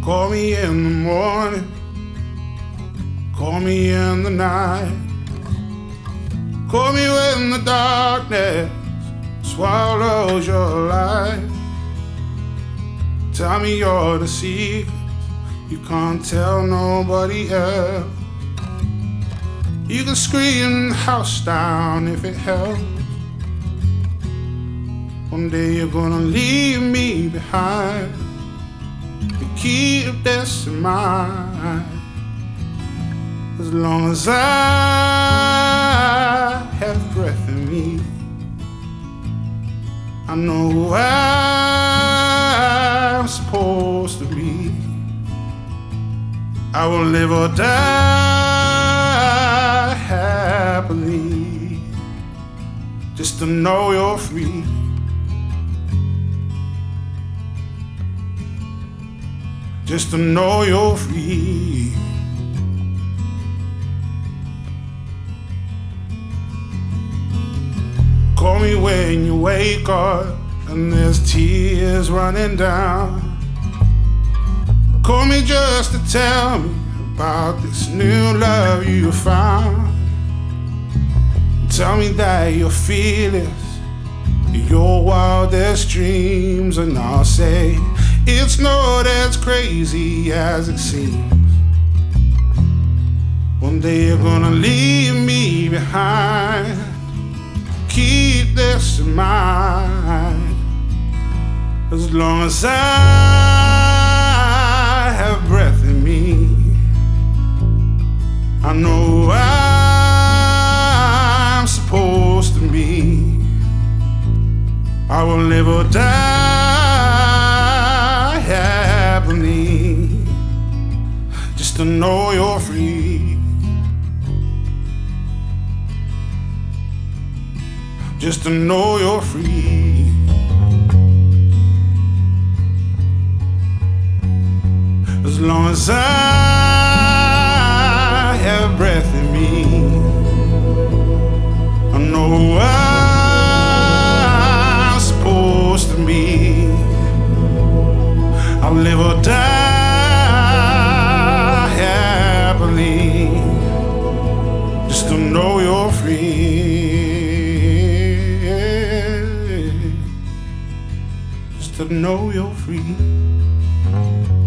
Call me in the morning, call me in the night, call me when the darkness swallows your life. Tell me you're the secret you can't tell nobody else. You can scream the house down if it helps. One day you're gonna leave me behind, but keep this in mind. As long as I have breath in me, I know who I'm supposed to be. I will live or die happily, just to know you're free. Just to know you're free. Call me when you wake up and there's tears running down. Call me just to tell me about this new love you found. Tell me that you're fearless, your wildest dreams, and I'll say it's not as crazy as it seems. One day you're gonna leave me behind. Keep this in mind. As long as I have breath in me, I know who I'm supposed to be. I will live or die happily, just to know you're free. Just to know you're free. As long as I have breath in me, I know who I'm supposed to be. I'll live or die happily, just to know you're free. Just to know you're free.